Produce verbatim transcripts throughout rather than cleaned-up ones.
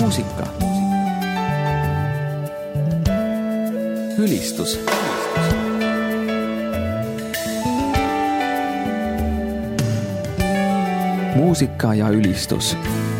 muusika, ülistus, muusika ja ülistus.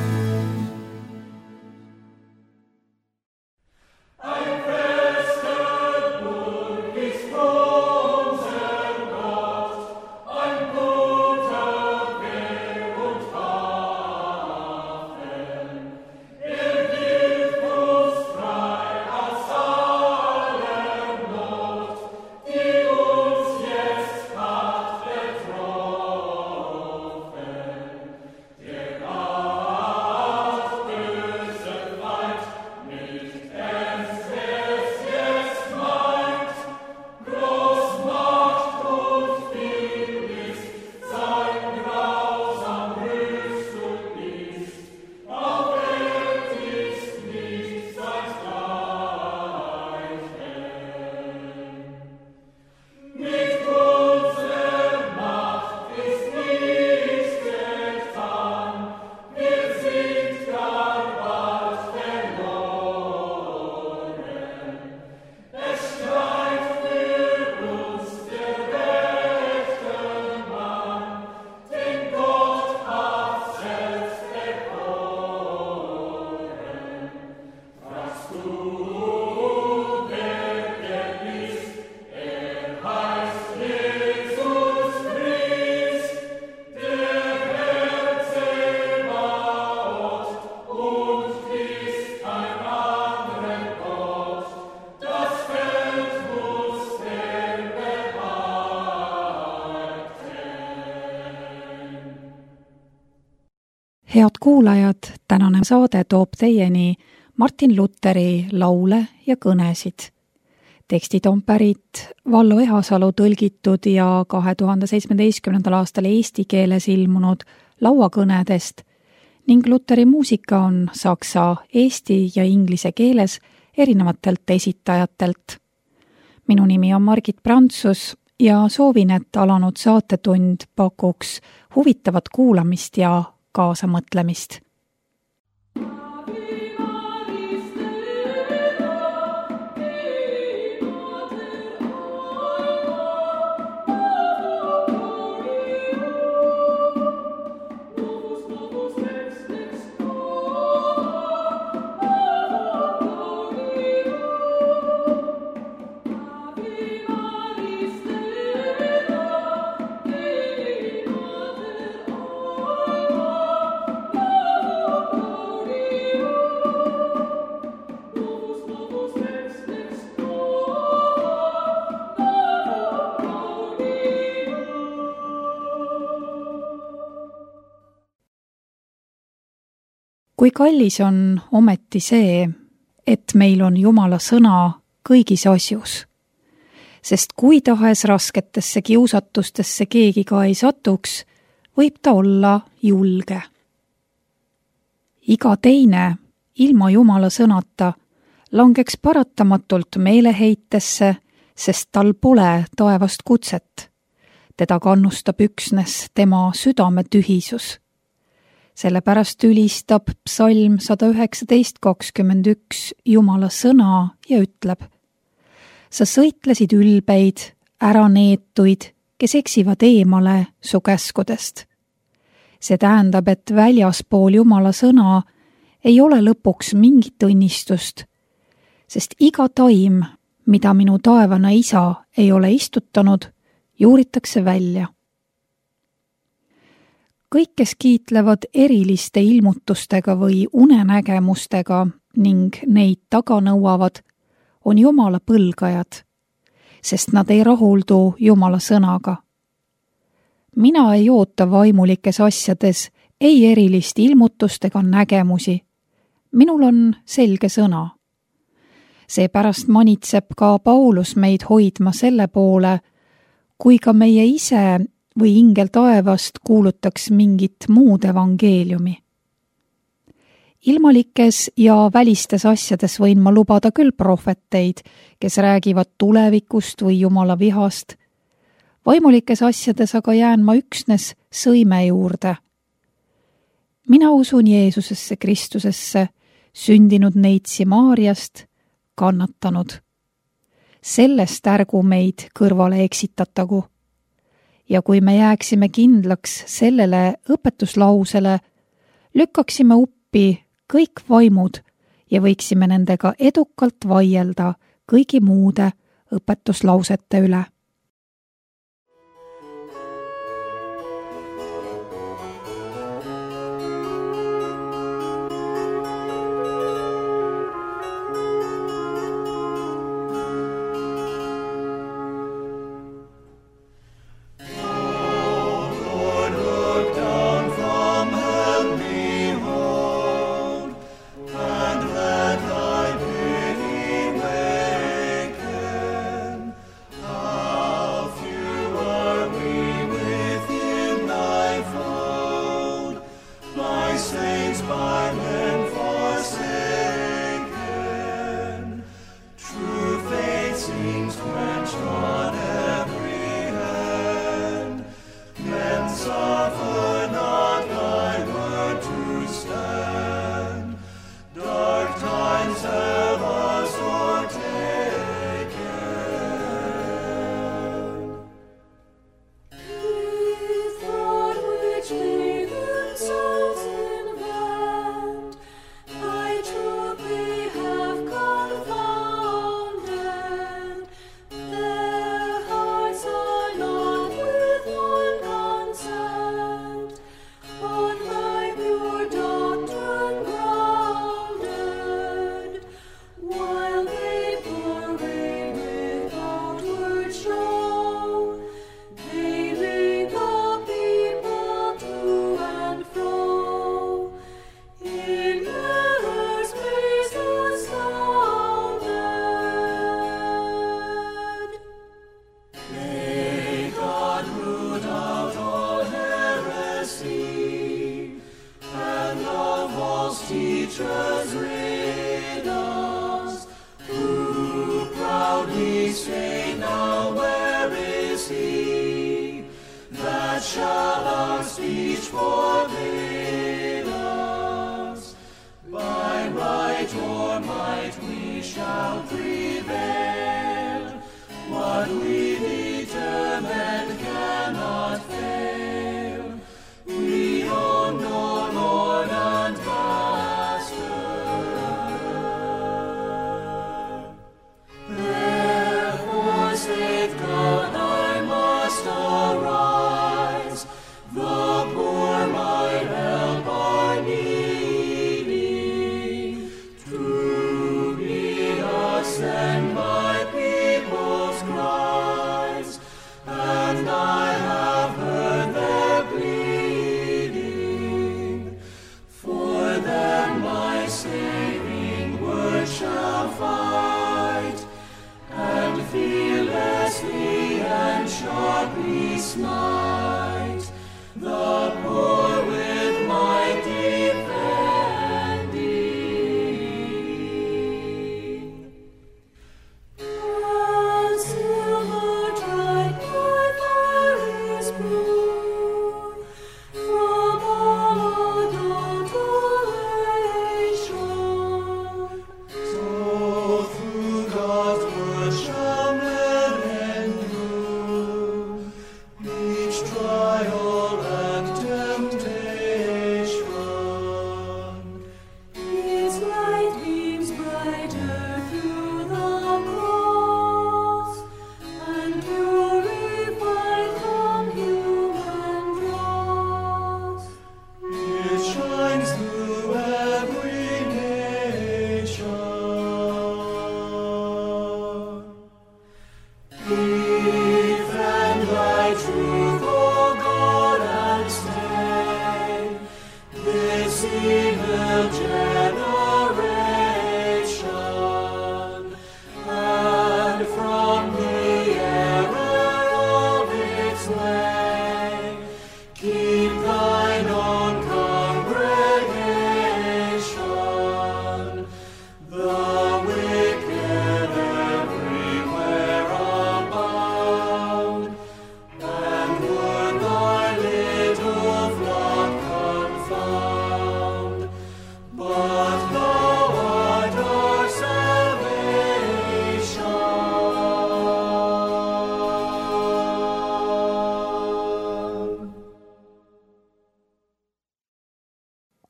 Head kuulajad, tänane saade toob teieni Martin Lutheri laule ja kõnesid. Tekstid on pärit Vallo Ehasalu tõlgitud ja kahe tuhande seitsmeteistkümnendal aastal eesti keeles ilmunud lauakõnedest ning Lutheri muusika on saksa, eesti ja inglise keeles erinevatelt esitajatelt. Minu nimi on Margit Prantsus ja soovin, et alanud saatetund pakuks huvitavat kuulamist ja kaasamõtlemist. Kui kallis on ometi see, et meil on Jumala sõna kõigis asjus, sest kui tahes rasketesse kiusatustesse keegi ka ei satuks, võib ta olla julge. Iga teine ilma Jumala sõnata langeks paratamatult meeleheitesse, sest tal pole taevast kutset. Teda kannustab üksnes tema südame tühisus. Sellepärast ülistab psalm sada üheksateist kakskümmend üks Jumala sõna ja ütleb: Sa sõitlesid ülbeid, ära neetuid, kes eksivad eemale su käskudest. See tähendab, et väljaspool Jumala sõna ei ole lõpuks mingit õnnistust, sest iga taim, mida minu taevana isa ei ole istutanud, juuritakse välja. Kõik, kes kiitlevad eriliste ilmutustega või unenägemustega ning neid taga nõuavad, on Jumala põlgajad, sest nad ei rahuldu Jumala sõnaga. Mina ei oota vaimulikes asjades ei erilist ilmutust ega nägemusi. Minul on selge sõna. Seepärast manitseb ka Paulus meid hoidma selle poole, kui ka meie ise või ingel taevast kuulutaks mingit muud evangeeliumi. Ilmalikes ja välistes asjades võin ma lubada küll prohveteid, kes räägivad tulevikust või Jumala vihast. Vaimulikes asjades aga jään ma üksnes sõime juurde. Mina usun Jeesusesse Kristusesse, sündinud neitsi Maarjast, kannatanud. Sellest ärgu meid kõrvale eksitatagu. Ja kui me jääksime kindlaks sellele õpetuslausele, lükkaksime uppi kõik vaimud ja võiksime nendega edukalt vaielda kõigi muude õpetuslausete üle. Teachers rid us, who proudly say, now where is he that shall our speech forbid us? By right or might we shall prevail, what we determine cannot fail. We own no Lord and arise, the poor my help are needing, to be us and my people's cries, and I have heard their pleading. For them my saving word shall fight, and fearlessly and sharply smite the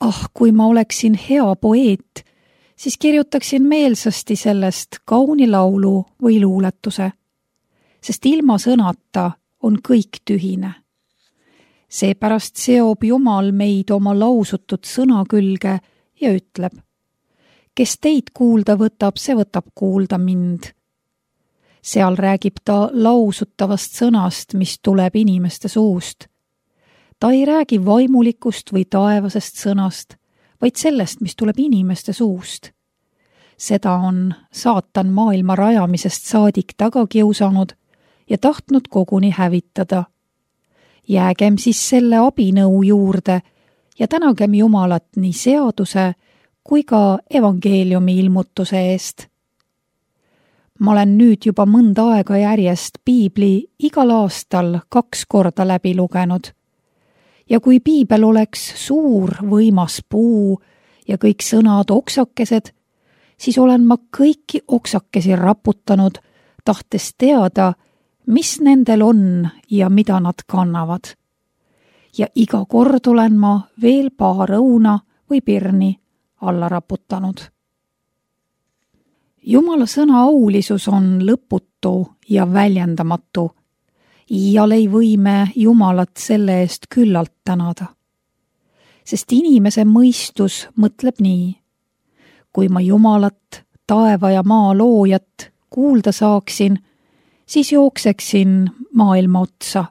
ah, kui ma oleksin hea poeet, siis kirjutaksin meelsasti sellest kauni laulu või luuletuse, sest ilma sõnata on kõik tühine. Seepärast seob Jumal meid oma lausutud sõna külge ja ütleb, kes teid kuulda võtab, see võtab kuulda mind. Seal räägib ta lausutavast sõnast, mis tuleb inimeste suust. Ta ei räägi vaimulikust või taevasest sõnast, vaid sellest, mis tuleb inimeste suust. Seda on saatan maailma rajamisest saadik taga kiusanud ja tahtnud koguni hävitada. Jäägem siis selle abinõu juurde ja tänagem Jumalat nii seaduse kui ka evangeeliumi ilmutuse eest. Ma olen nüüd juba mõnda aega järjest piibli igal aastal kaks korda läbi lugenud. Ja kui piibel oleks suur, võimas puu ja kõik sõnad oksakesed, siis olen ma kõiki oksakesi raputanud, tahtes teada, mis nendel on ja mida nad kannavad. Ja iga kord olen ma veel paar õuna või pirni alla raputanud. Jumala sõna aulisus on lõputu ja väljendamatu. Iial ei või me Jumalat selle eest küllalt tänada. Sest inimese mõistus mõtleb nii. Kui ma Jumalat, taeva ja maa loojat kuulda saaksin, siis jookseksin maailma otsa.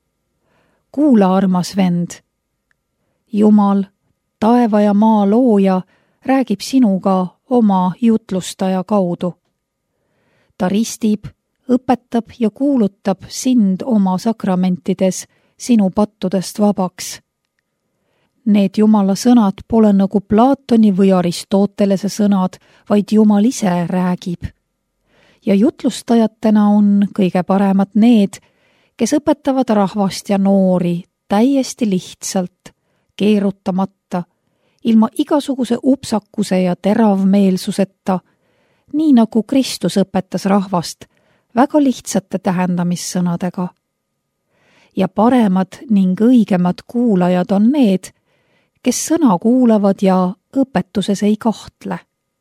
Kuula, armas vend. Jumal, taeva ja maa looja, räägib sinuga oma jutlustaja kaudu. Ta ristib, õpetab ja kuulutab sind oma sakramentides sinu pattudest vabaks. Need Jumala sõnad pole nagu Platoni või Aristotelese sõnad, vaid Jumal ise räägib. Ja jutlustajatena on kõige paremad need, kes õpetavad rahvast ja noori täiesti lihtsalt, keerutamata, ilma igasuguse upsakuse ja teravmeelsuseta, nii nagu Kristus õpetas rahvast väga lihtsate tähendamissõnadega. Ja paremad ning õigemad kuulajad on need, kes sõna kuulavad ja õpetuses ei kahtle.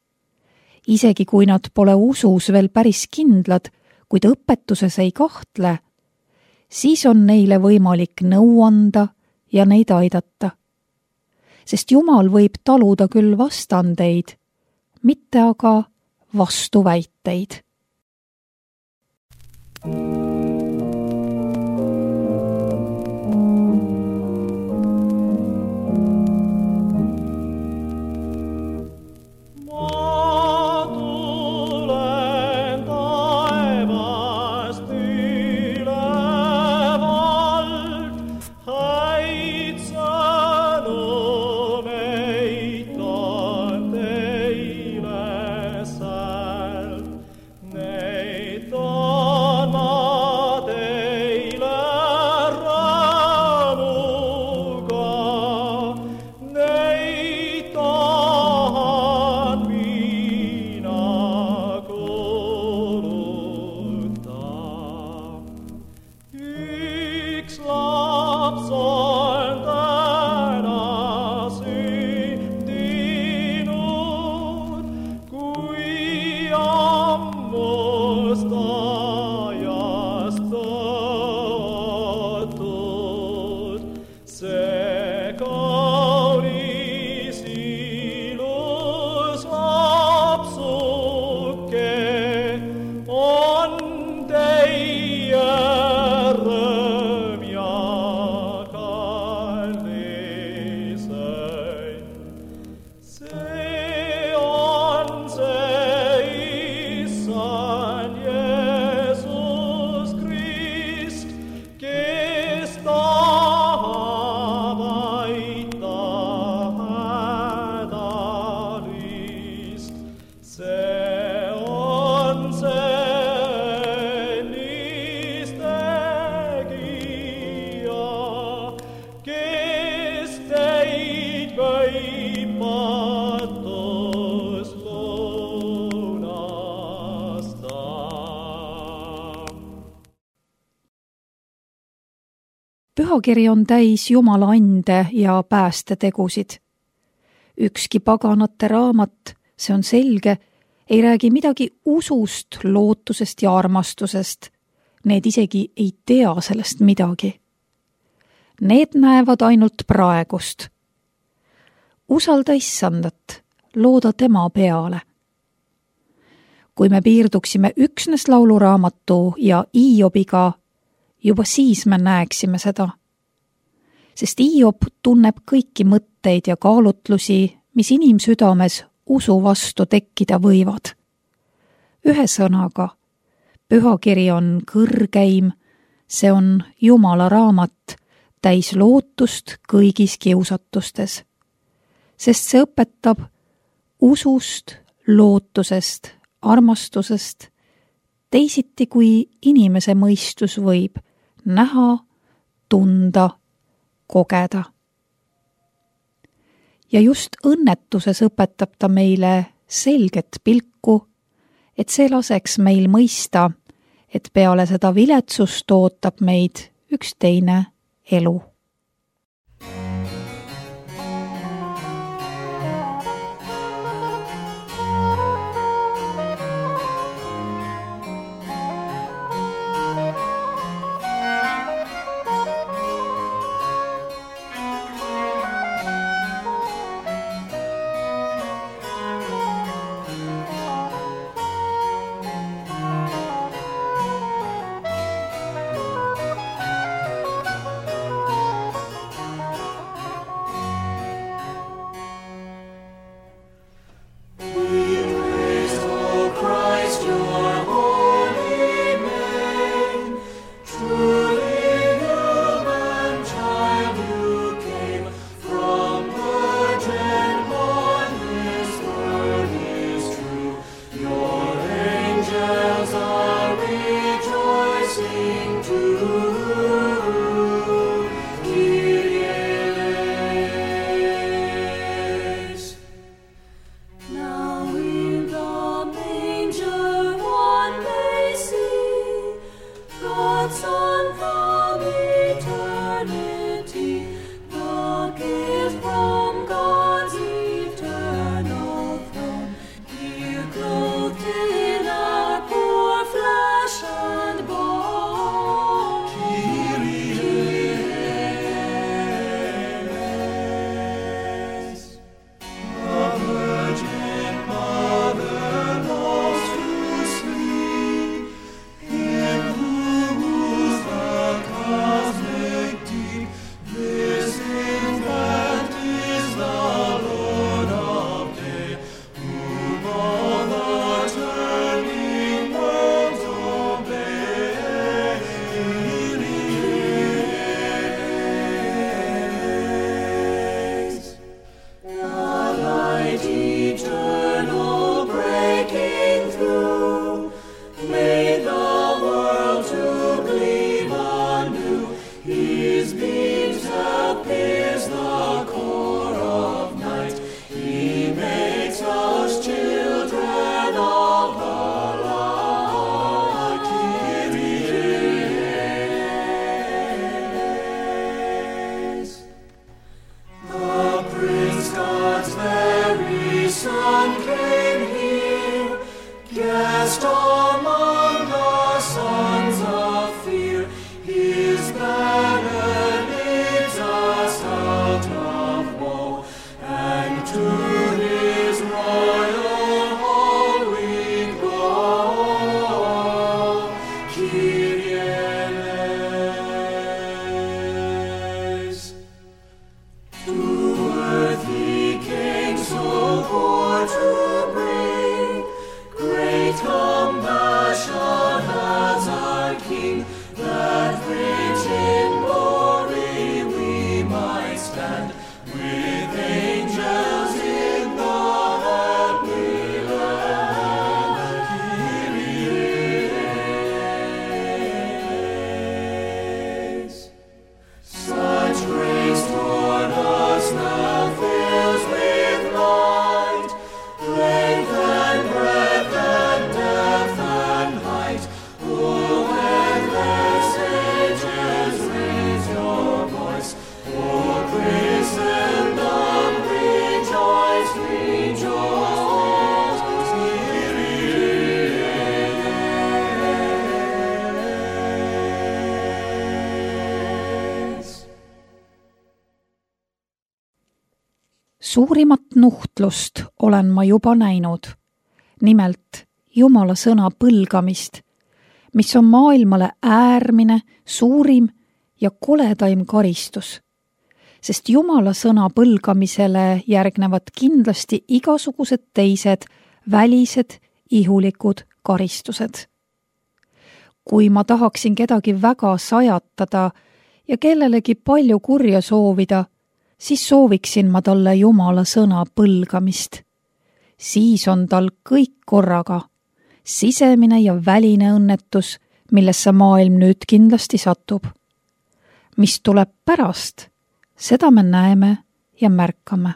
Isegi kui nad pole usus veel päris kindlad, kuid õpetuses ei kahtle, siis on neile võimalik nõu anda ja neid aidata. Sest Jumal võib taluda küll vastandeid, mitte aga vastuväiteid. Pühakiri on täis Jumala ande ja päästetegusid. Ükski paganate raamat, see on selge, ei räägi midagi usust, lootusest ja armastusest. Need isegi ei tea sellest midagi. Need näevad ainult praegust. Usalda issandat, looda tema peale. Kui me piirduksime üksnes lauluraamatu ja Iobiga, juba siis me näeksime seda. Sest Iob tunneb kõiki mõtteid ja kaalutlusi, mis inimsüdames usu vastu tekkida võivad. Ühe sõnaga, pühakiri on kõrgeim, see on Jumala raamat, täis lootust kõigis kiusatustes. Sest see õpetab usust, lootusest, armastusest, teisiti kui inimese mõistus võib näha, tunda, kogeda. Ja just õnnetuses õpetab ta meile selget pilku, et see laseks meil mõista, et peale seda viletsust ootab meid üks teine elu. Listen Suurimat nuhtlust olen ma juba näinud, nimelt Jumala sõna põlgamist, mis on maailmale äärmine, suurim ja koledaim karistus, sest Jumala sõna põlgamisele järgnevad kindlasti igasugused teised välised ihulikud karistused. Kui ma tahaksin kedagi väga sajatada ja kellelegi palju kurja soovida, siis sooviksin ma talle Jumala sõna põlgamist. Siis on tal kõik korraga, sisemine ja väline õnnetus, millesse maailm nüüd kindlasti satub. Mis tuleb pärast, seda me näeme ja märkame.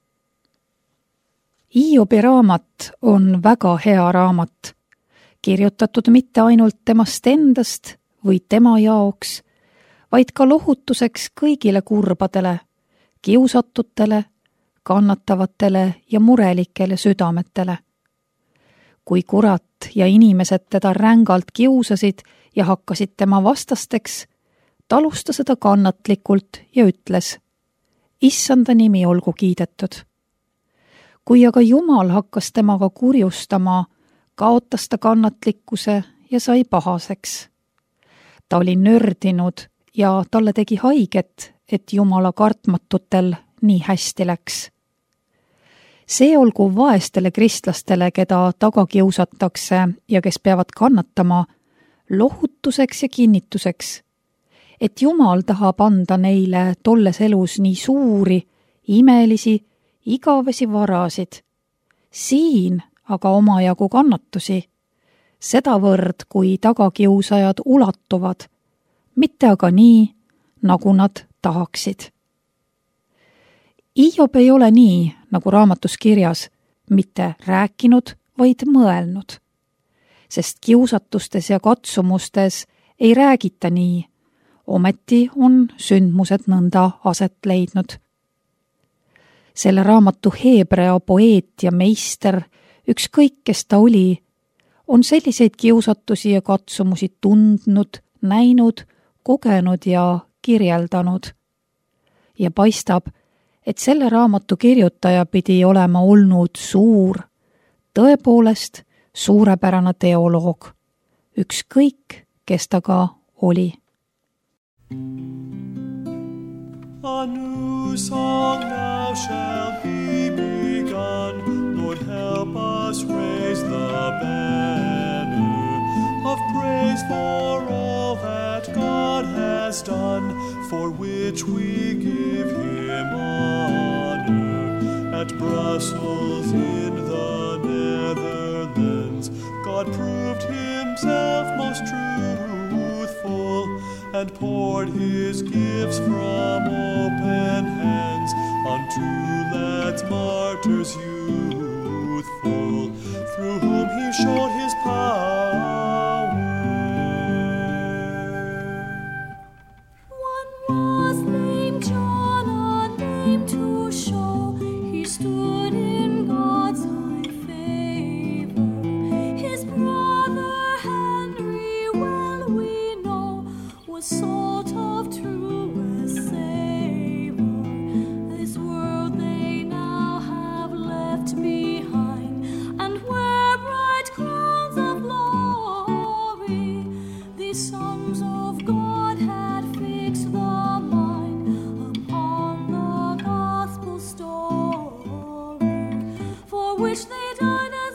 Hiobi raamat on väga hea raamat, kirjutatud mitte ainult temast endast või tema jaoks, vaid ka lohutuseks kõigile kurbadele, kiusatutele, kannatavatele ja murelikele südametele. Kui kurat ja inimesed teda rängalt kiusasid ja hakkasid tema vastasteks, talus ta seda kannatlikult ja ütles, Issanda nimi olgu kiidetud. Kui aga Jumal hakkas temaga kurjustama, kaotas ta kannatlikkuse ja sai pahaseks. Ta oli nördinud ja talle tegi haiget, et Jumala kartmatutel nii hästi läks. See olgu vaestele kristlastele, keda taga kiusatakse ja kes peavad kannatama, lohutuseks ja kinnituseks, et Jumal tahab anda neile tolles elus nii suuri, imelisi, igavesi varasid, siin aga omajagu kannatusi, sedavõrd, kui tagakiusajad ulatuvad, mitte aga nii, nagu nad tahaksid. Hiob ei ole nii, nagu raamatus kirjas, mitte rääkinud, vaid mõelnud, sest kiusatustes ja katsumustes ei räägita nii, ometi on sündmused nõnda aset leidnud. Selle raamatu heebrea poeet ja meister, ükskõik kes ta oli, on selliseid kiusatusi ja katsumusi tundnud, näinud, kogenud ja kirjeldanud. Ja paistab, et selle raamatu kirjutaja pidi olema olnud suur, tõepoolest suurepärane teoloog, ükskõik kes ta ka oli. A new song now shall be begun. Lord, help us raise the banner of praise for all that God has done, for which we give him honor. At Brussels in the Netherlands, God proved himself most truthful and poured his gifts from open hands unto lads martyrs youthful, through whom he showed his power. One was named John, a name to show he stood in God's high favor. His brother Henry, well we know, was salt of truest savor. This world they now have left behind, and wear bright crowns of glory. These sons of God had fixed the mind upon the gospel story, for which they died as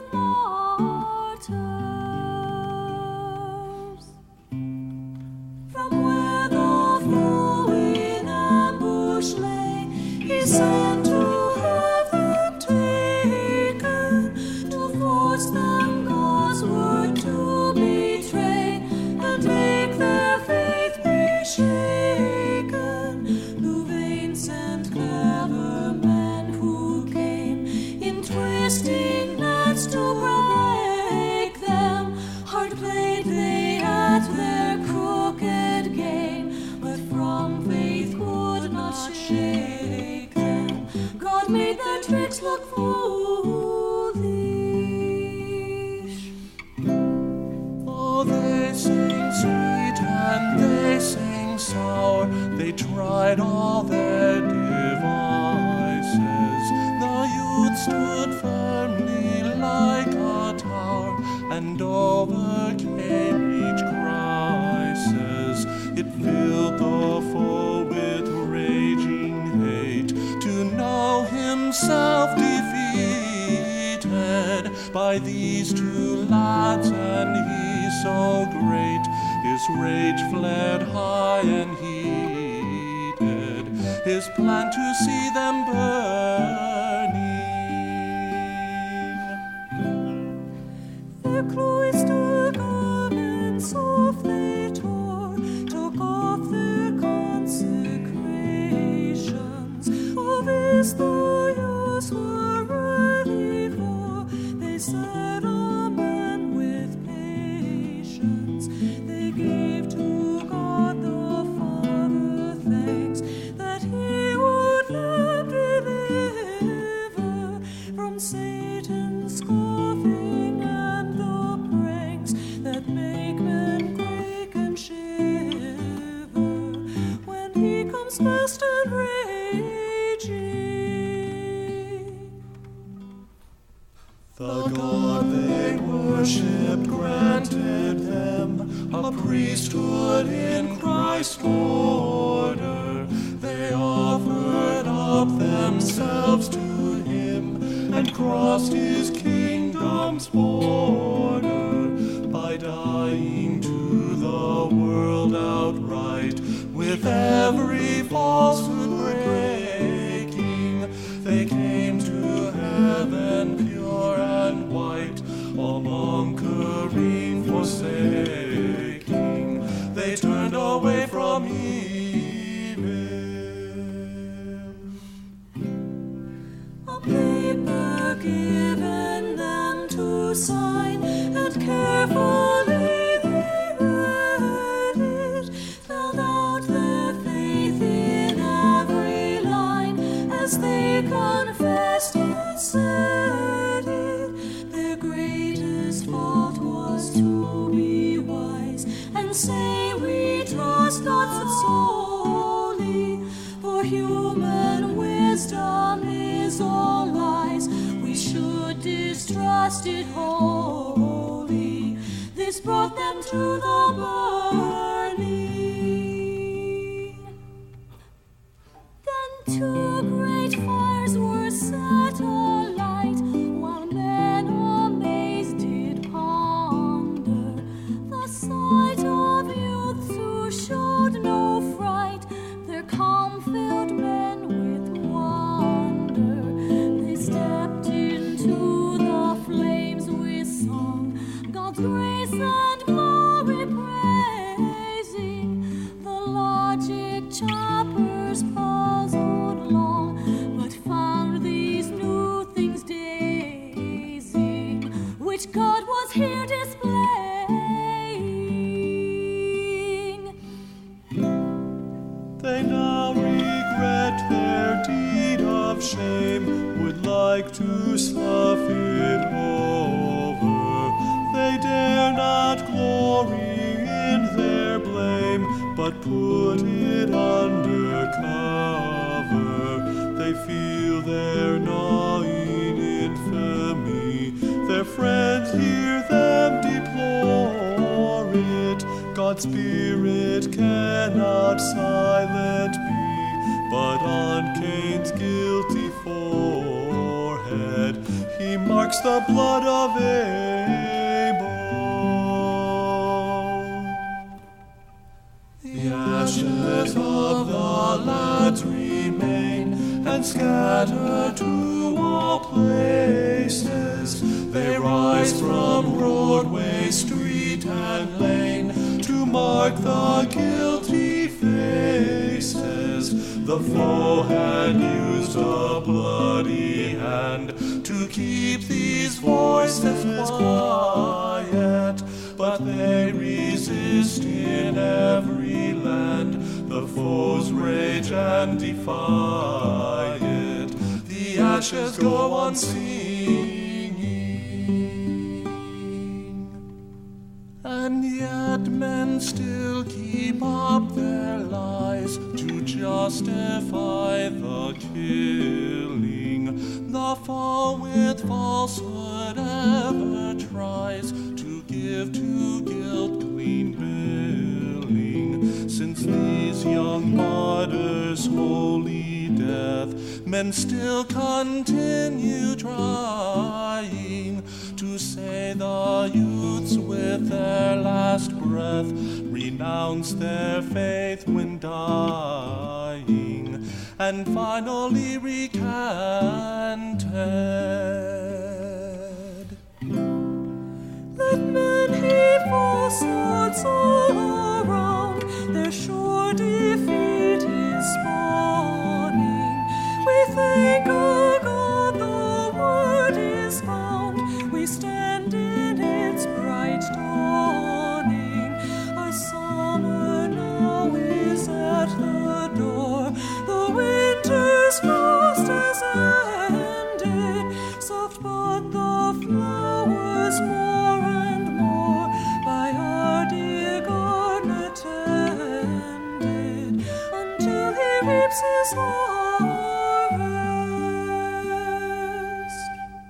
martyrs. From where the foe in ambush lay, he sent to have them taken, to force them God's word to betray, and make their faith be shaken. Louvain sent clever men who came in twisting nets to break them. Hard played they at their crooked game, but from faith would not shake them. himself defeated by these two lads, and he so great, his rage fled high and heated his plan to see them burning. Their cloister garments off they tore, took off their consecrations. Of this the use were ready for, they said amen with patience. They gave to God the Father thanks that he would them deliver from Satan's scoffing and the pranks that make men quake and shiver when he comes fast and raging. The God they worshipped granted them a priesthood in Christ's order. They offered up themselves to him and crossed his kingdom's border by dying to the world outright, with every falsehood breaking. They came to heaven pure and white, all mongering forsaking. They turned away from evil. A paper given them to sign, and carefully they read it, spelled out their faith in every line as they confessed and said it. Their greatest fault was to be wise and say we trust God solely, for human wisdom is all lies. We should distrust it wholly. This brought them to the burning. Then two great fires were set alight, while men amazed did ponder the sight of youths who showed no fright. Their calm filled men with wonder. They stepped into the flames with song, God's grace and glory praising. The logic chappers puzzled long, but found these new things dazing, which God was here displaying. They now regret their deed of shame, would like to slough it over. They dare not glory in their blame, but put it under cover. They feel their gnawing infamy, their friends hear them deplore it. God's spirit cannot silent be, but on Cain's guilty forehead he marks the blood of Abel. The ashes of the lads remain and scatter to all places. They rise from roadway, street, and lane to mark the guilty faces. The foe had used a bloody hand to keep these voices quiet, but they resist in every land the foe's rage and defy it. The ashes go on singing, and yet men still keep up their lies to justify the killing. The foe with falsehood ever tries to give to guilt clean billing, since these young martyrs wholly dead death, men still continue trying to say the youths with their last breath renounce their faith when dying, and finally recanted. Let men heap falsehoods all around, their sure defeat is spawning. We thank our God the word is found, we stand in its bright dawning. Our summer now is at the door, the winter's frost has ended, soft but the flowers more and more by our dear gardener tended, until he reaps his harvest.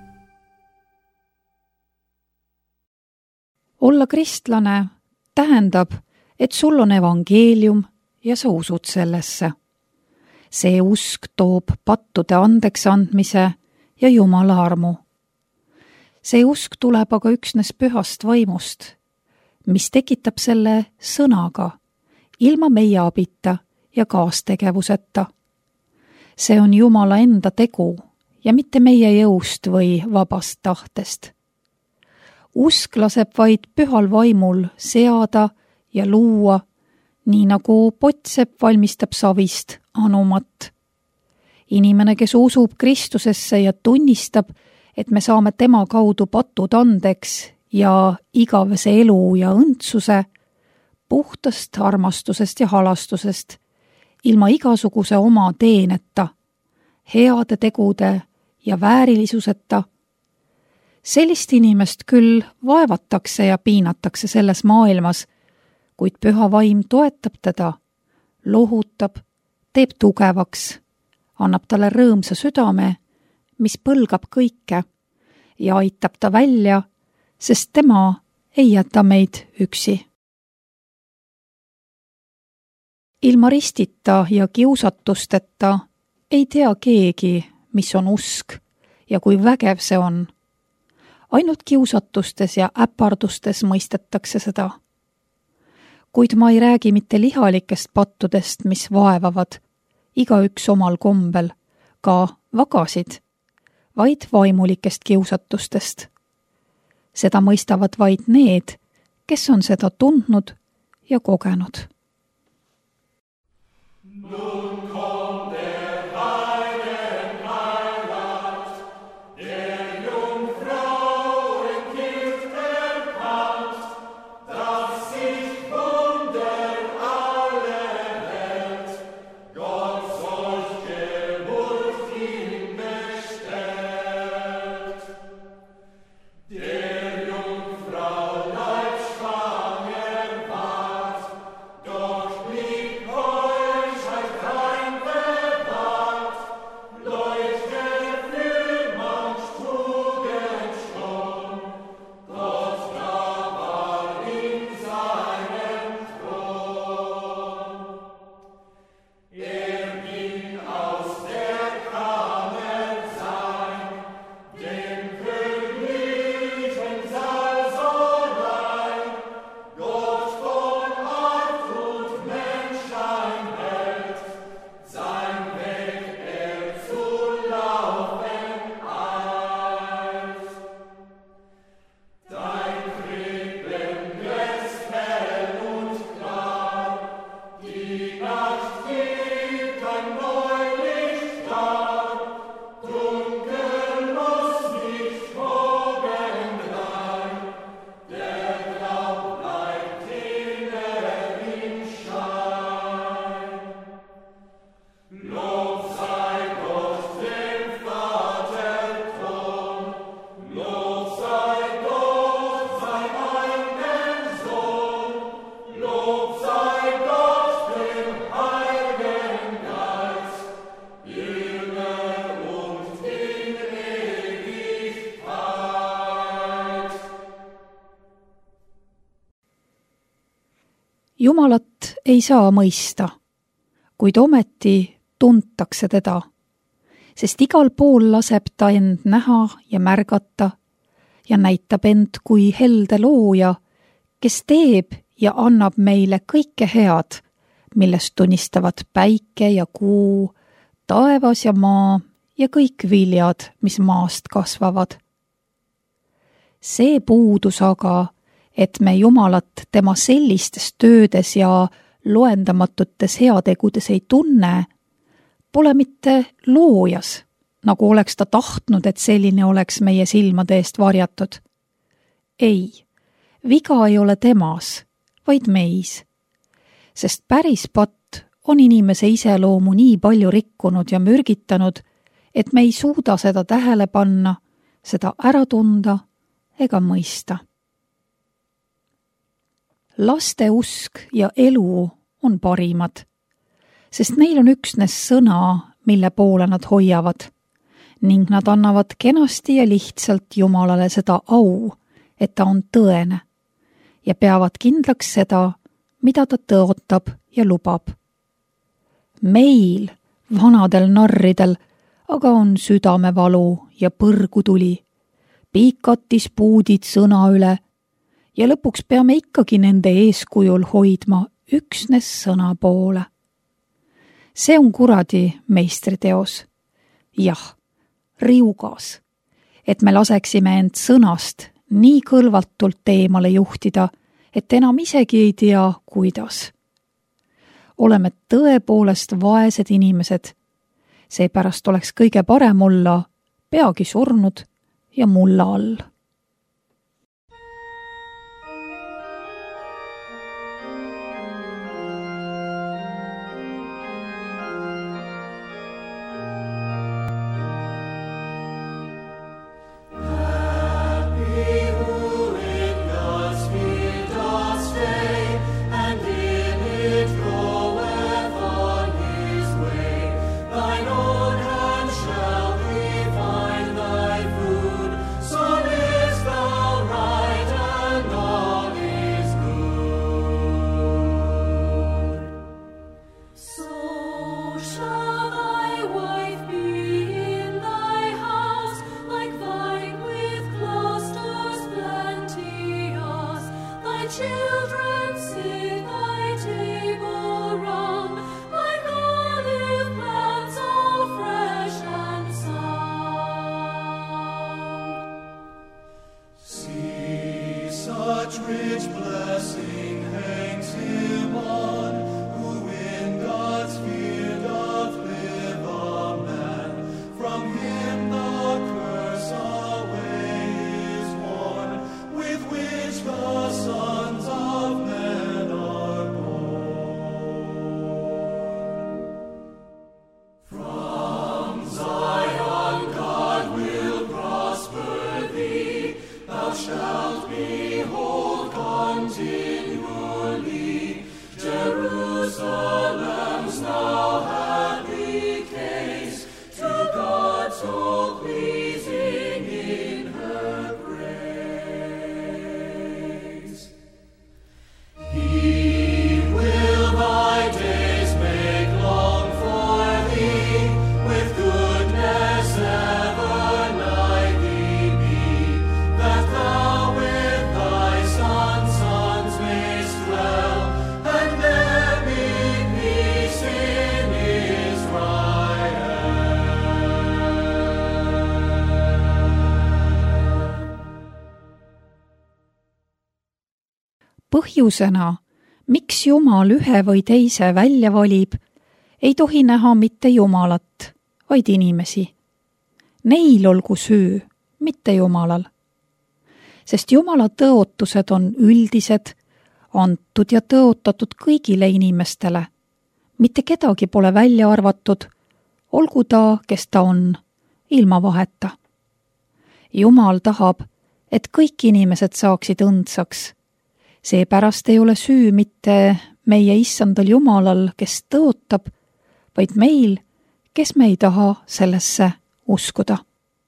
Olla kristlane tähendab, et sul on evangeelium ja sa usud sellesse. See usk toob pattude andeks andmise ja Jumala armu. See usk tuleb aga üksnes pühast vaimust, mis tekitab selle sõnaga, ilma meie abita ja kaastegevuseta. See on Jumala enda tegu ja mitte meie jõust või vabast tahtest. Usk laseb vaid pühal vaimul seada ja luua, nii nagu pottsepp valmistab savist anumat. Inimene, kes usub Kristusesse ja tunnistab, et me saame tema kaudu patud andeks ja igavese elu ja õndsuse, puhtast armastusest ja halastusest, ilma igasuguse oma teeneta, heade tegude ja väärilisuseta. Sellist inimest küll vaevatakse ja piinatakse selles maailmas, kuid püha vaim toetab teda, lohutab, teeb tugevaks, annab talle rõõmsa südame, mis põlgab kõike ja aitab ta välja, sest tema ei jäta meid üksi. Ilma ristita ja kiusatusteta ei tea keegi, mis on usk ja kui vägev see on. Ainult kiusatustes ja äpardustes mõistetakse seda. Kuid ma ei räägi mitte lihalikest pattudest, mis vaevavad, igaüks omal kombel, ka vagasid, vaid vaimulikest kiusatustest. Seda mõistavad vaid need, kes on seda tundnud ja kogenud. Jumalat ei saa mõista, kuid ometi tuntakse teda sest igal pool laseb ta end näha ja märgata ja näitab end kui helde looja, kes teeb ja annab meile kõike head, millest tunnistavad päike ja kuu, taevas ja maa ja kõik viljad, mis maast kasvavad. See puudus aga, et me Jumalat tema sellistes töödes ja loendamatutes heategudes ei tunne, pole mitte loojas, nagu oleks ta tahtnud, et selline oleks meie silmade eest varjatud. Ei, viga ei ole temas, vaid meis, sest päris patt on inimese iseloomu nii palju rikkunud ja mürgitanud, et me ei suuda seda tähele panna, seda ära tunda ega mõista. Laste usk ja elu on parimad, sest neil on üksnes sõna, mille poole nad hoiavad, ning nad annavad kenasti ja lihtsalt Jumalale seda au, et ta on tõene, ja peavad kindlaks seda, mida ta tõotab ja lubab. Meil, vanadel narridel, aga on südamevalu ja põrgutuli, piikatis puudid sõna üle ja lõpuks peame ikkagi nende eeskujul hoidma üksnes sõna poole. See on kuradi meistriteos. Jah, riugas, et me laseksime end sõnast nii kõlvatult eemale juhtida, et enam isegi ei tea, kuidas. Oleme tõepoolest vaesed inimesed, seepärast oleks kõige parem olla peagi surnud ja mulla all. Põhjusena, miks Jumal ühe või teise välja valib, ei tohi näha mitte Jumalat, vaid inimesi. Neil olgu süü, mitte Jumalal. Sest Jumala tõotused on üldised, antud ja tõotatud kõigile inimestele. Mitte kedagi pole välja arvatud, olgu ta, kes ta on, ilma vaheta. Jumal tahab, et kõik inimesed saaksid õndsaks. Seepärast ei ole süü mitte meie issandal Jumalal, kes tõotab, vaid meil, kes me ei taha sellesse uskuda.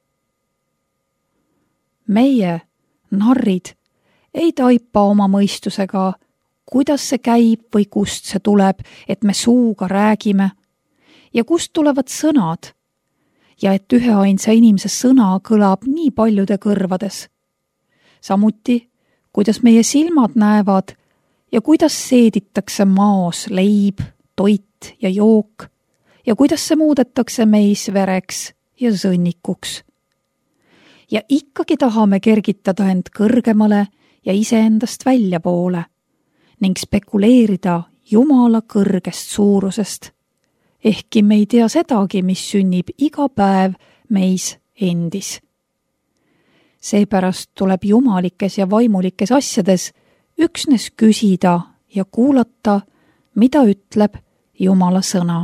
Meie, narrid, ei taipa oma mõistusega, kuidas see käib või kust see tuleb, et me suuga räägime ja kust tulevad sõnad ja et üheainsa inimese sõna kõlab nii paljude kõrvades. Samuti, kuidas meie silmad näevad ja kuidas seeditakse maos leib, toit ja jook ja kuidas see muudetakse meis vereks ja sõnnikuks. Ja ikkagi tahame kergitada end kõrgemale ja iseendast väljapoole ning spekuleerida Jumala kõrgest suurusest, ehkki me ei tea sedagi, mis sünnib iga päev meis endis. Seepärast tuleb jumalikes ja vaimulikes asjades üksnes küsida ja kuulata, mida ütleb Jumala sõna.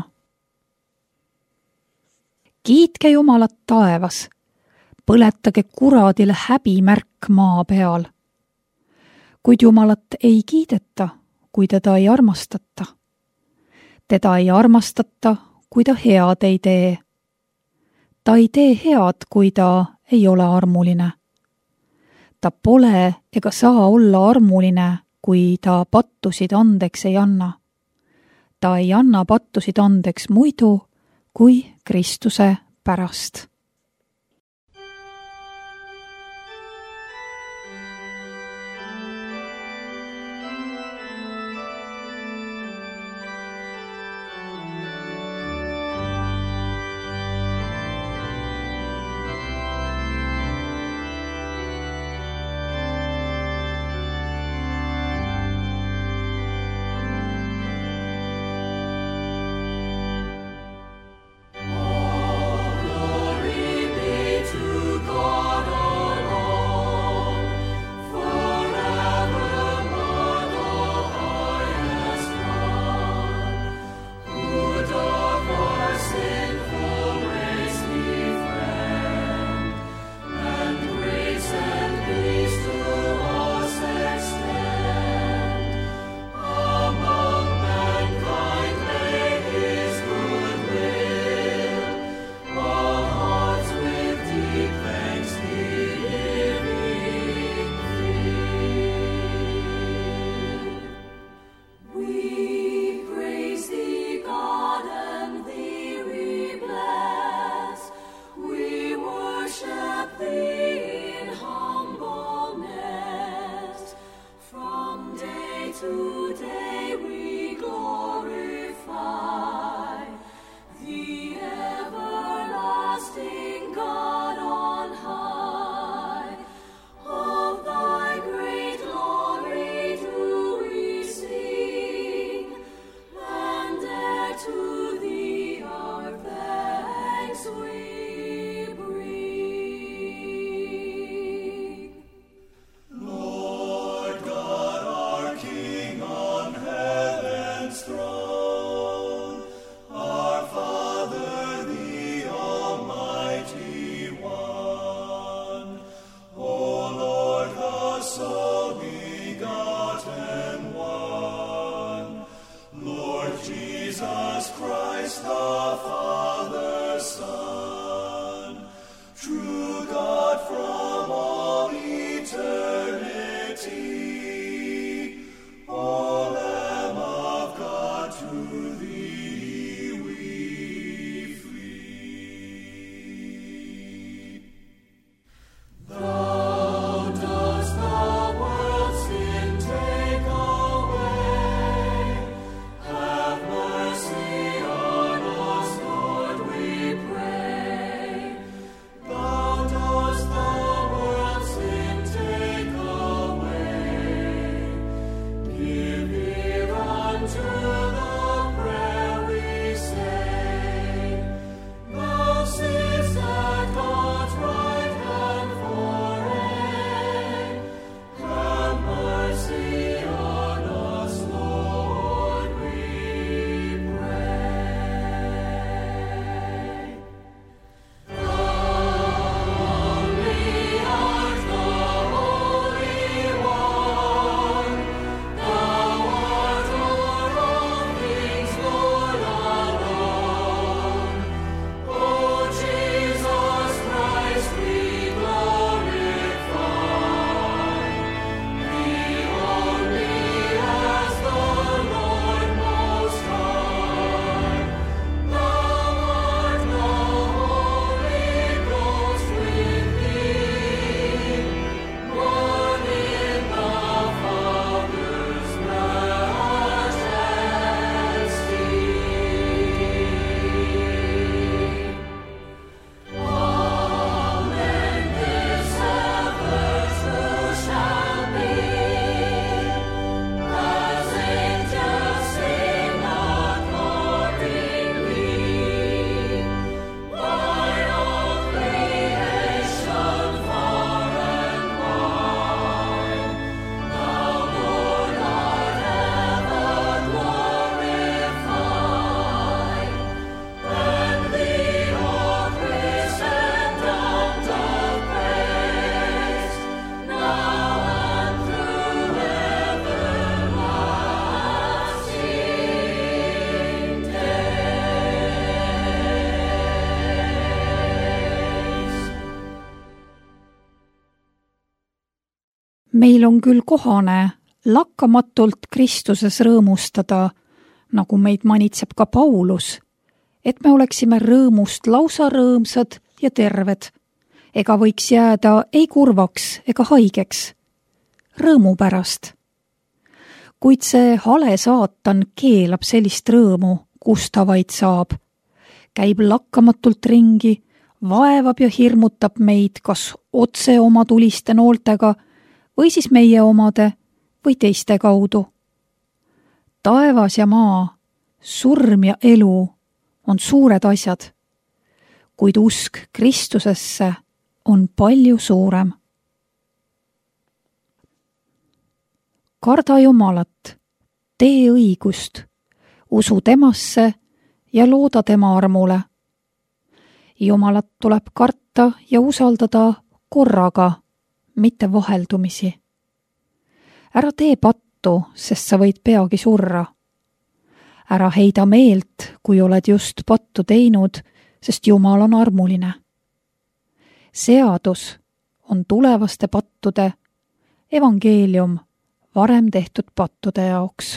Kiitke Jumalat taevas, põletage kuradile häbimärk maa peal. Kuid Jumalat ei kiideta, kui teda ei armastata. Teda ei armastata, kui ta head ei tee. Ta ei tee head, kui ta ei ole armuline. Ta pole ega saa olla armuline, kui ta pattusid andeks ei anna. Ta ei anna pattusid andeks muidu kui Kristuse pärast. Glory Meil on küll kohane lakkamatult Kristuses rõõmustada, nagu meid manitseb ka Paulus, et me oleksime rõõmust lausa rõõmsad ja terved, ega võiks jääda ei kurvaks ega haigeks, rõõmu pärast. Kuid see hale saatan keelab sellist rõõmu, kus ta vaid saab. Käib lakkamatult ringi, vaevab ja hirmutab meid kas otse oma tuliste nooltega või siis meie omade või teiste kaudu. Taevas ja maa, surm ja elu on suured asjad, kuid usk Kristusesse on palju suurem. Karda Jumalat, tee õigust, usu temasse ja looda tema armule. Jumalat tuleb karta ja usaldada korraga, mitte vaheldumisi. Ära tee pattu, sest sa võid peagi surra. Ära heida meelt, kui oled just pattu teinud, sest Jumal on armuline. Seadus on tulevaste pattude, evangeelium varem tehtud pattude jaoks.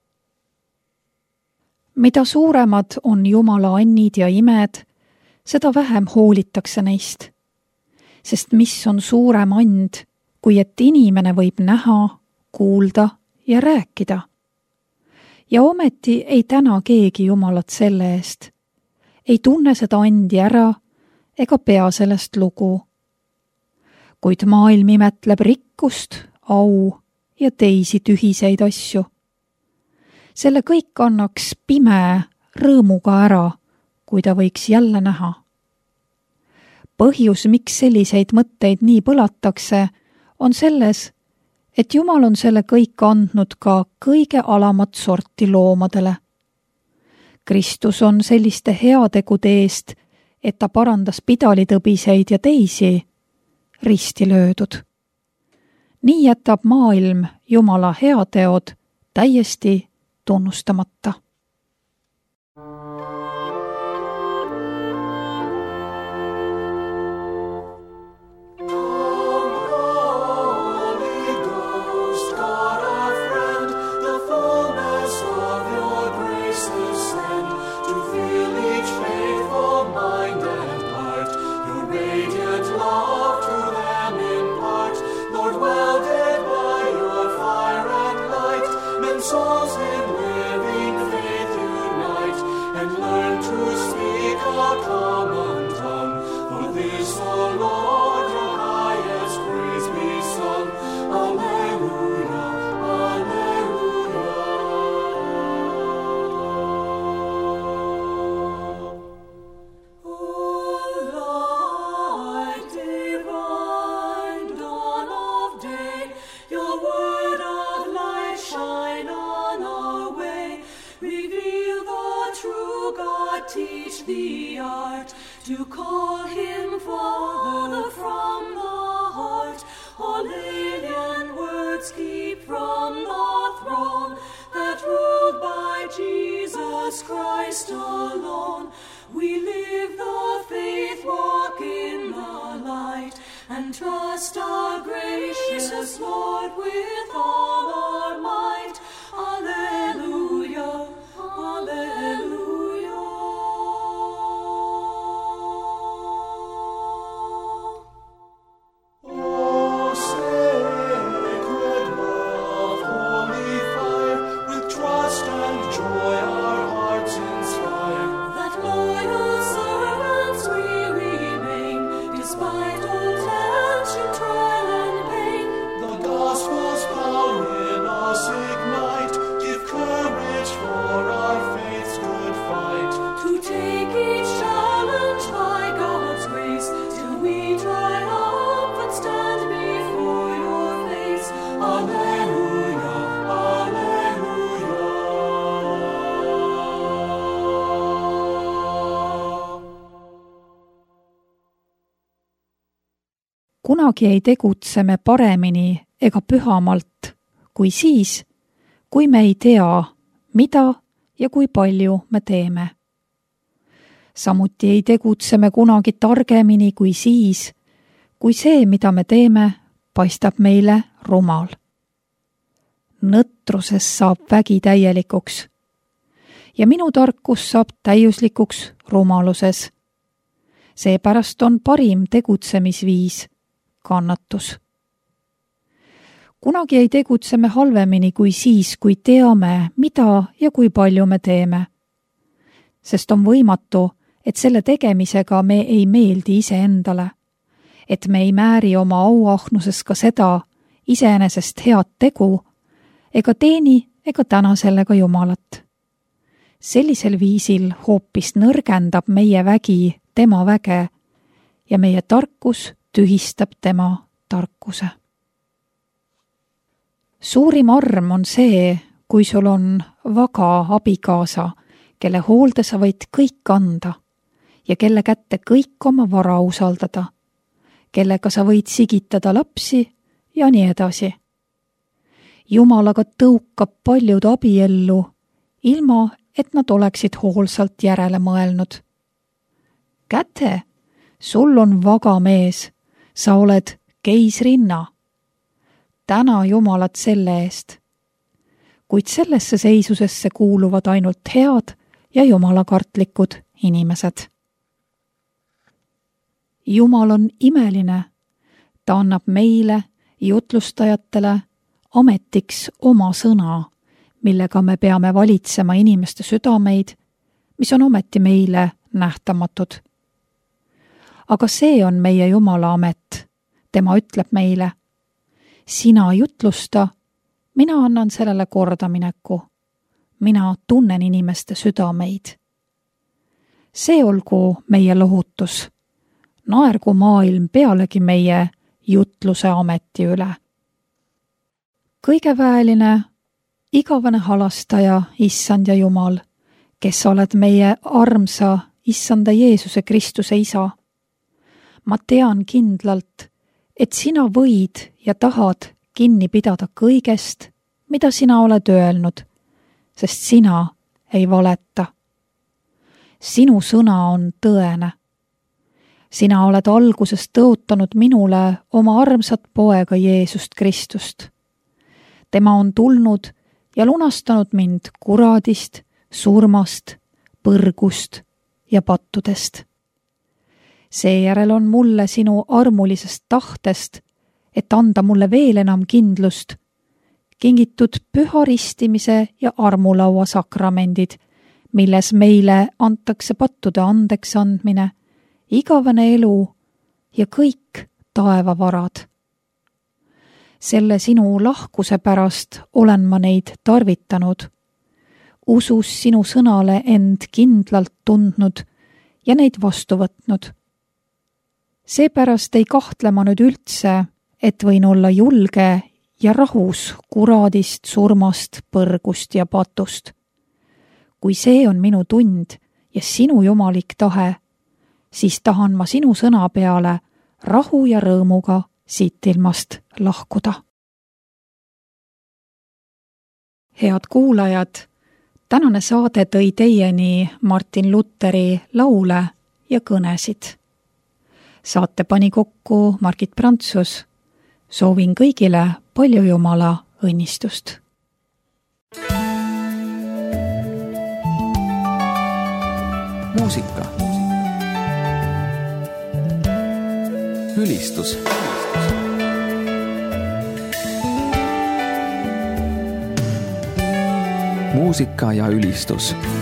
Mida suuremad on Jumala annid ja imed, seda vähem hoolitakse neist. Sest mis on suurem and, kui et inimene võib näha, kuulda ja rääkida. Ja ometi ei täna keegi Jumalat selle eest. Ei tunne seda andi ära ega pea sellest lugu. Kuid maailm imetleb rikkust, au ja teisi tühiseid asju. Selle kõik annaks pime rõõmuga ära, kui ta võiks jälle näha. Põhjus, miks selliseid mõtteid nii põlatakse, on selles, et Jumal on selle kõik andnud ka kõige alamat sorti loomadele. Kristus on selliste heategude eest, et ta parandas pidalitõbiseid ja teisi, risti löödud. Nii jätab maailm Jumala heateod täiesti tunnustamata. Souls in living faith unite, and learn to speak a common tongue. For this, O Lord, your highest praise be sung. Alleluia, alleluia. O light divine, dawn of day, your word of light shine on our way. Reveal the true God, teach the art to call him Father from the heart. All alien words keep from the throne that ruled by Jesus Christ alone. We live the faith, walk in the light, and trust our gracious Lord with all our might. Alleluia, alleluia. O sacred love, holy fire, with trust and joy our hearts inspire. That loyal servants we remain, despite all tension, trial and pain. The gospel's power in us ignite, give courage for our faith's good fight. To take each challenge by God's grace, till we triumph and stand before your face. Alleluia, alleluia. Kunagi ei tegutse me paremini ega pühamalt kui siis, kui me ei tea, mida ja kui palju me teeme. Samuti ei tegutse me kunagi targemini kui siis, kui see, mida me teeme, paistab meile rumal. Nõtruses saab vägi täielikuks ja minu tarkus saab täiuslikuks rumaluses. Seepärast on parim tegutsemisviis kannatus. Kunagi ei tegutseme halvemini kui siis, kui teame, mida ja kui palju me teeme. Sest on võimatu, et selle tegemisega me ei meeldi iseendale, et me ei määri oma auahnuses ka seda iseenesest head tegu, ega teeni ega täna sellega Jumalat. Sellisel viisil hoopis nõrgendab meie vägi tema väge ja meie tarkus tühistab tema tarkuse. Suurim arm on see, kui sul on vaga abikaasa, kelle hoolde sa võid kõik anda ja kelle kätte kõik oma vara usaldada, kellega sa võid sigitada lapsi ja nii edasi. Jumalaga tõukab paljud abiellu, ilma et nad oleksid hoolsalt järele mõelnud. Käte, sul on vaga mees, sa oled keisrinna. Täna Jumalat selle eest. Kuid sellesse seisusesse kuuluvad ainult head ja jumalakartlikud inimesed. Jumal on imeline. Ta annab meile, jutlustajatele, ametiks oma sõna, millega me peame valitsema inimeste südameid, mis on ometi meile nähtamatud. Aga see on meie Jumala amet. Tema ütleb meile, sina jutlusta, mina annan sellele kordamineku. Mina tunnen inimeste südameid. See olgu meie lohutus. Naergu maailm pealegi meie jutluse ameti üle. Kõigeväeline, igavene halastaja, Issand ja Jumal, kes oled meie armsa Issanda Jeesuse Kristuse isa. Ma tean kindlalt, et sina võid ja tahad kinni pidada kõigest, mida sina oled öelnud, sest sina ei valeta. Sinu sõna on tõene. Sina oled algusest tõotanud minule oma armsat poega Jeesust Kristust. Tema on tulnud ja lunastanud mind kuradist, surmast, põrgust ja pattudest. Seejärel on mulle sinu armulisest tahtest, et anda mulle veel enam kindlust, kingitud püha ristimise ja armulaua sakramendid, milles meile antakse pattude andeks andmine, igavene elu ja kõik taevavarad. Selle sinu lahkuse pärast olen ma neid tarvitanud, usus sinu sõnale end kindlalt tundnud ja neid vastu võtnud. Seepärast ei kahtle ma nüüd üldse, et võin olla julge ja rahus kuradist, surmast, põrgust ja patust. Kui see on minu tund ja sinu jumalik tahe, siis tahan ma sinu sõna peale rahu ja rõõmuga siit ilmast lahkuda. Head kuulajad, tänane saade tõi teieni Martin Lutheri laule ja kõnesid. Saate pani kokku Margit Prantsus. Soovin kõigile palju Jumala õnnistust. Muusika. Ülistus. Muusika ja ülistus.